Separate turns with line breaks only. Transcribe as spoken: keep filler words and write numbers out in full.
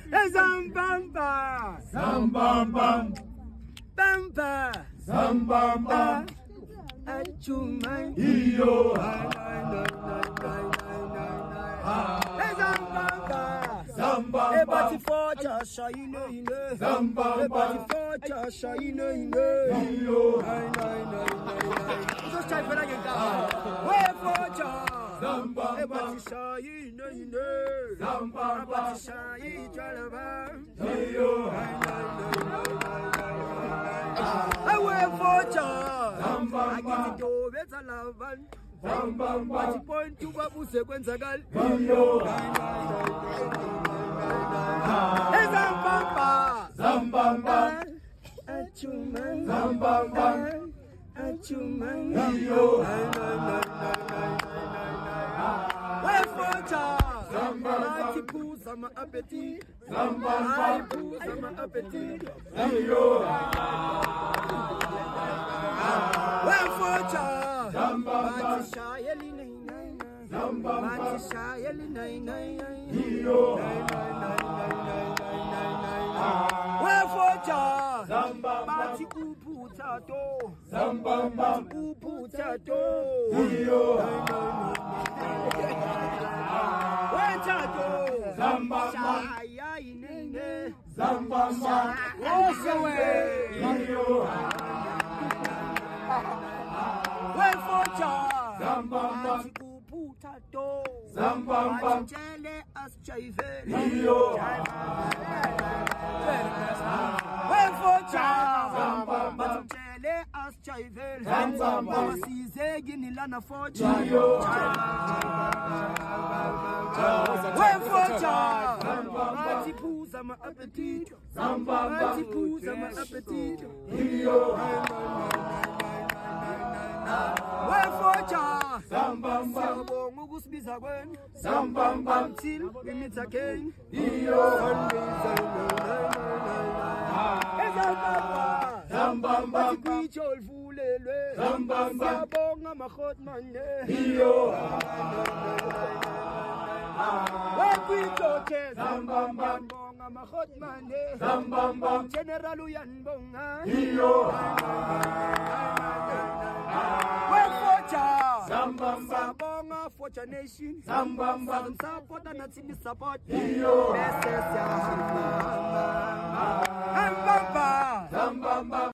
Zambamba,
Zambamba,
Bamba,
Zambamba,
Achuma,
Iyo,
Zambamba,
Zambamba,
Ebati forja, shine,
Zambamba,
Ebati forja, shine,
Iyo,
just try for that guy. Where forja,
Zambamba,
Ebati shine,
Zambamba,
Ebati shine, Jalaba,
Iyo,
I wear forja,
Zambamba,
I get it over, it's a love.
Zambamba,
At point to Babu Sequenzagal,
Iyo,
Zambamba,
Zambamba,
Achuman,
Zambamba,
Achuman,
Iyo,
Wefocha,
Zambamba,
I poo some appetite,
Zambamba,
I poo some appetite,
Iyo,
Wefocha,
Zambamba,
Matisha Yeli Nine,
Zambamba,
Matisha Yeli Nine,
Iyo,
Wefocha,
Zambamba,
Mati Upu Tato,
Zambamba,
Upu Tato,
Iyo,
Wetato,
Zambamba,
Shaya Inene,
Zambamba,
Osawe,
Iyo,
Wefocha,
Zambamba,
Mati Upu Tato,
Zambamba,
Mati Jele As Chaive,
Iyo,
Wefocha,
Zambamba,
Mati Jele As Chaive,
Zambamba,
Masize Ginilana Focha,
Iyo,
Wefocha, Mati Puza Ma Appetit,
Zambamba,
Mati Puza Ma Appetit,
Iyo,
Wefocha,
Zambamba,
Siyabonga ukusibiza kwenu,
Zambamba,
until we meet again.
Iyo,
Ezambamba,
Zambamba,
bathi kwitsho olivulelwe,
Zambamba,
siyabonga maRhotmane,
Iyo,
wekwitsho ke,
Zambamba,
siyabonga maRhotmane,
Zambamba,
General uyanibonga,
Iyo,
wefocha,
Zambamba,
siyabonga Focha Nation,
Zambamba,
Southern supporter nathi ni support,
Iyo,
bese siyashifana, Zambamba,
Zambamba,